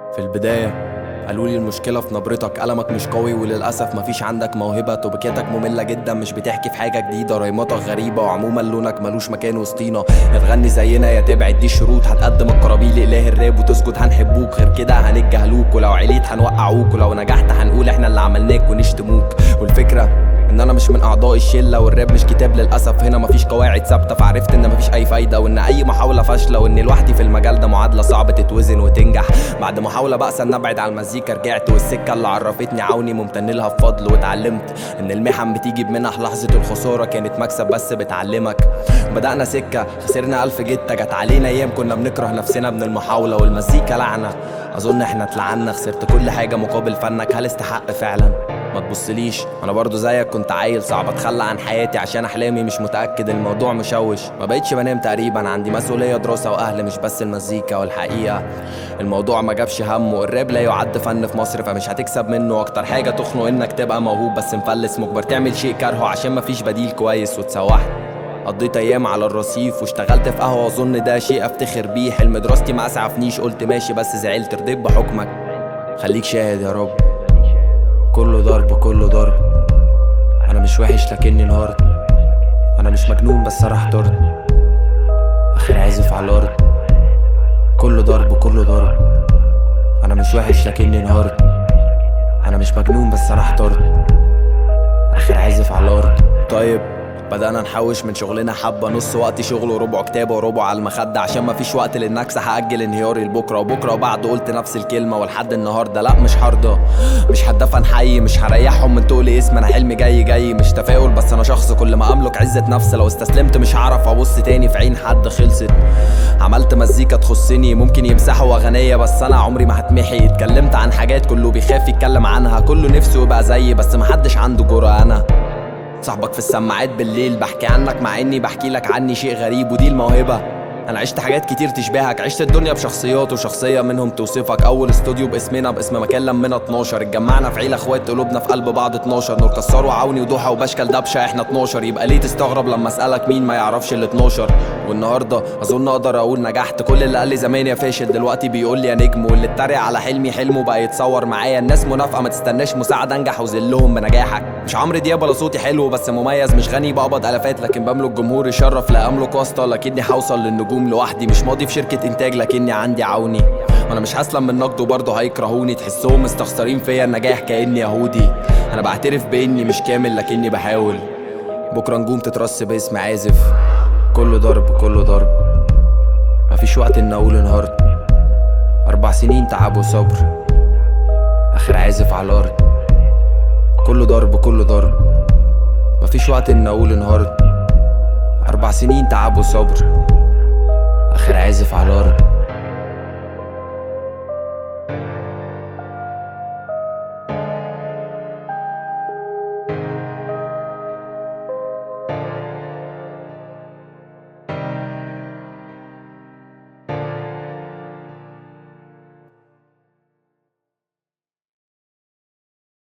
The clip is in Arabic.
في البداية قالولي المشكلة في نبرتك، قلمك مش قوي وللأسف مفيش عندك موهبة، توبكاتك مملة جدا مش بتحكي في حاجة جديدة، ريماتك غريبة وعموما لونك ملوش مكان وسطينا. يا تغني زينا يا تبعد، دي الشروط. هتقدم القرابيل لإله الراب وتسجد هنحبوك، غير كده هنتجاهلوك، ولو عليت هنوقعوك، ولو نجحت هنقول احنا اللي عملناك ونشتموك. والفكرة ان انا مش من اعضاء الشله، والراب مش كتاب للاسف، هنا مفيش قواعد ثابته، فعرفت ان مفيش اي فايده، وان اي محاوله فاشله، وان لوحدي في المجال ده معادله صعب تتوزن وتنجح. بعد محاوله بأس ان ابعد عن المزيكا رجعت، والسكه اللي عرفتني عوني ممتن لها بفضل، واتعلمت ان المحن بتيجي بمنح، لحظه الخساره كانت مكسب بس بتعلمك. بدأنا سكه خسرنا 1000 جته، جت علينا ايام كنا بنكره نفسنا من المحاوله، والمزيكا لعنه اظن احنا اتلعنا، خسرت كل حاجه مقابل فنك، هل استحق فعلا؟ ما تبصليش انا برضو زيك كنت عيل، صعب اتخلى عن حياتي عشان احلامي، مش متاكد الموضوع مشوش، ما بقتش بنام تقريبا، عندي مسؤوليه دراسه واهل مش بس المزيكا. والحقيقه الموضوع ما جابش همه، الراب لا يعد فن في مصر فمش هتكسب منه، اكتر حاجه تخنق انك تبقى موهوب بس مفلس، مجبر تعمل شيء كارهه عشان مفيش بديل كويس. واتسوحت قضيت ايام على الرصيف واشتغلت في قهوه، اظن ده شيء افتخر بيه، حلم دراستي ما اسعفنيش، قلت ماشي بس زعلت، رضيت بحكمك، خليك شاهد يا رب. كله ضرب كله ضرب، انا مش وحش لكني انهارت، انا مش مجنون بس انا احترت، اخر عازف على الارض. كله ضرب كله ضرب، انا مش وحش لكني انهارت، انا مش مجنون بس انا احترت، اخر عازف على الارض. طيب بدأنا نحوش من شغلنا حبة، نص وقتي شغل وربع كتابة وربع على المخدة، عشان مفيش وقت للنكسة هأجل انهياري لبكرة، وبكرة وبعده قلت نفس الكلمة، ولحد النهاردة لأ مش هرضى، مش هتدفن حي، مش هريحهم من تقول اسم، انا حلمي جاي مش تفاؤل بس انا شخص كل ما املك عزة نفس، لو استسلمت مش هعرف ابص تاني في عين حد، خلصت. عملت مزيكا تخصني ممكن يمسحوا اغنية بس انا عمري ما هتمحي، اتكلمت عن حاجات كله بيخاف يتكلم عنها، كله نفسه يبقى زيي بس محدش عنده جرأة. انا صاحبك في السماعات بالليل بحكي عنك مع اني بحكي لك عني شيء غريب، ودي الموهبة. انا عشت حاجات كتير تشبهك، عشت الدنيا بشخصيات وشخصية منهم توصفك، اول استوديو باسمنا باسم مكان لمنا 12، اتجمعنا في عيلة اخوات قلوبنا في قلب بعض 12، نور كسار وعوني ودوحة وبشكل دبشة احنا 12، يبقى ليه تستغرب لما اسألك مين ما يعرفش ال 12؟ والنهاردة اظن اقدر اقول نجحت، كل اللي قال لي زمان يا فاشل دلوقتي بيقول لي يا نجم، واللي اتريق على حلمي حلمه بقى يتصور معايا، الناس منافقة ما تستناش مساعدة انجح وذلهم بنجاحك، مش عمرو دياب ولا صوتي حلو بس مميز، مش غني بقبض الافات لكن بملك جمهور يشرف، لا املك واسطة لكني هوصل للنجوم لوحدي، مش ماضي في شركة انتاج لكني عندي عوني، وانا مش هسلم من نقد وبرضه هيكرهوني، تحسهم مستخسرين فيا النجاح كأني يهودي، انا بعترف باني مش كامل لكني بحاول، بكرة نجوم تترص باسم عازف. كله ضرب كله ضرب، مفيش وقت ان اقول انهارت، 4 سنين تعب وصبر، اخر عازف على الارض. كله ضرب كله ضرب، مفيش وقت ان اقول انهارت، 4 سنين تعب وصبر، اخر عازف على الارض.